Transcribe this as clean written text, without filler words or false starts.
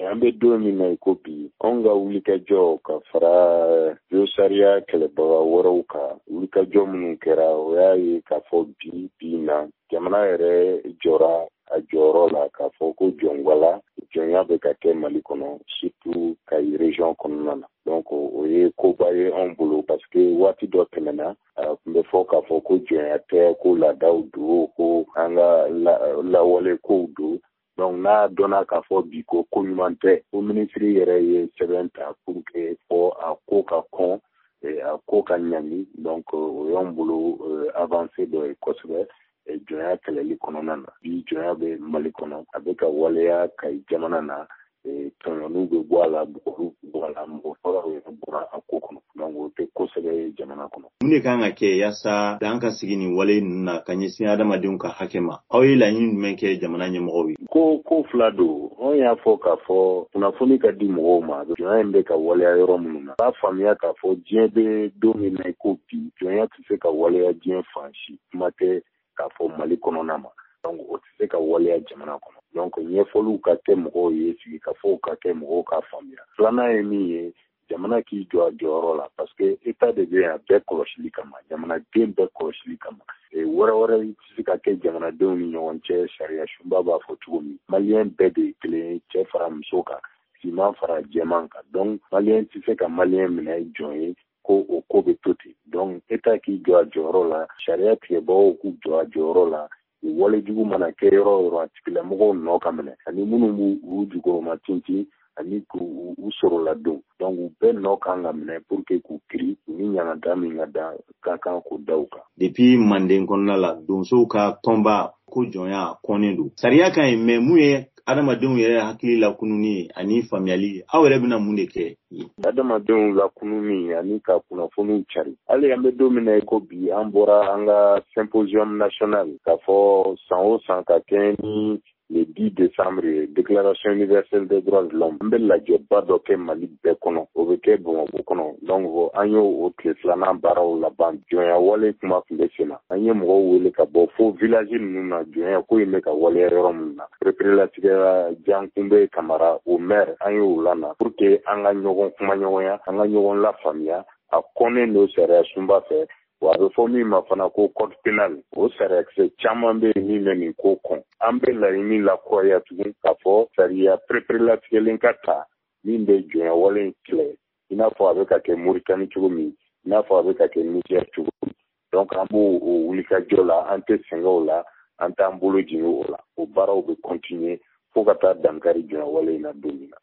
an bɛ don min na i ko bi anw ka wulikajɔ ka fara sariya kɛlɛbaga wɛrɛw kan wulikajɔ minnu kɛra o y'a ye k'a fɔ bi na jamana yɛrɛ jɔra a jɔyɔrɔ la k'a fɔ ko jɔnwala jɔnya bɛ ka kɛ Mali kɔnɔ surtout Kayi région kɔnɔna na donc o ye koba ye anw bolo parce que waati dɔ tɛmɛna a tun bɛ fɔ k'a fɔ ko jɔnya tɛ ko laadaw don ko an ka lawale kow don donc n'a dɔnna k'a fɔ bi ko ɲuman tɛ ko minisiri yɛrɛ ye sɛbɛn ta pour que fɔ a ko ka kɔn a ko ka ɲangi donc o y'anw bolo avancé dɔ ye kosɛbɛ jɔnya kɛlɛli kɔnɔna na bi jɔnya bɛ Mali kɔnɔ a bɛ ka waleya Kayi jamana na tɔɲɔniw bɛ bɔ a la bugɔliw bɛ bɔ a la mɔgɔ fɔlɔw yɛrɛ bɔra a ko kɔnɔ donc o tɛ kosɛbɛ jamana kɔnɔ. Mun de kan ka kɛ yaasa dan ka sigi nin wale ninnu na ka ɲɛsin adamadenw ka hakɛ ma aw ye laɲini jumɛn kɛ jamana ɲɛmɔgɔw ye? Ko fila don anw y'a fɔ k'a fɔ kunnafoni ka di mɔgɔw ma jɔnya in bɛ ka waleya yɔrɔ minnu na b'a faamuya k'a fɔ diɲɛ bɛ don min na i ko bi jɔnya tɛ se ka waleya diɲɛ fan si kuma tɛ k'a fɔ Mali kɔnɔna ma donc o tɛ se ka waleya jamana kɔnɔ donc ɲɛfɔliw ka kɛ mɔgɔw ye sigikafɔw ka kɛ mɔgɔw ka faamuya filanan ye min ye jamana k'i jɔ a jɔyɔrɔ la parce que état de bɛ yan bɛɛ kɔlɔsili kama jamanaden bɛɛ kɔlɔsili kama wɛrɛ tɛ se ka kɛ jamanadenw ni ɲɔgɔn cɛ sariya sunba b'a fɔ cogo min maliyɛn bɛɛ de ye kelen ye cɛ fara muso kan siman fara jɛman kan donc maliyɛn tɛ se ka maliyɛn minɛ jɔn ye ko o ko bɛ to ten donc état k'i jɔ a jɔyɔrɔ la sariya tigɛbagaw k'u jɔ a jɔyɔrɔ la walejugu mana kɛ yɔrɔ o yɔrɔ a tigilamɔgɔw nɔ ka minɛ ani minnu b'u jukɔrɔma tintin ani k'u sɔrɔla don donc u bɛɛ nɔ kan ka minɛ pour que k'u kiri u ni ɲangata min ka da ka kan k'o da u kan. Depuis Manden kɔnɔna la donsow ka tɔnba ko jɔnya kɔnnen don sariya ka ɲi mais mun ye adamadenw yɛrɛ hakili lakununi ani faamuyali aw yɛrɛ bɛna mun de kɛ? Adamadenw lakununi ani ka kunnafoniw cari hali an bɛ don min na i ko bi an bɔra an ka symposium national k'a fɔ san o san ka kɛ ni le 10 décembre déclaration universelle des droits de l'homme an bɛ lajɛba dɔ kɛ Mali bɛɛ kɔnɔ o bɛ kɛ Bamakɔ kɔnɔ donc an y'o tile filanan baaraw laban jɔnya wale kuma tun bɛ sen na an ye mɔgɔw wele ka bɔ fo village ninnu na jɔnya ko in bɛ ka waleya yɔrɔ minnu na prélatigɛ Jankunbɛ Kamara o maire an y'o lana pour que an ka ɲɔgɔn kuma ɲɔgɔnya an ka ɲɔgɔn lafaamuya a kɔnnen don sariya sunba fɛ wa a bɛ fɔ min ma fana ko code pénal o sariyakisɛ caman bɛ yen min bɛ nin ko kɔn an bɛ laɲini lakuraya tugun k'a fɔ sariya prélatigɛlen ka ta min bɛ jɔnya wale in kɛlɛ i n'a fɔ a bɛ ka kɛ Moritani cogo min i n'a fɔ a bɛ ka kɛ Niger cogo min donc an b'o wulikajɔ la an tɛ sɛgɛn o la an t'an bolo jigin o la o baaraw bɛ continuer fo ka taa dankari jɔnya wale in na don min na.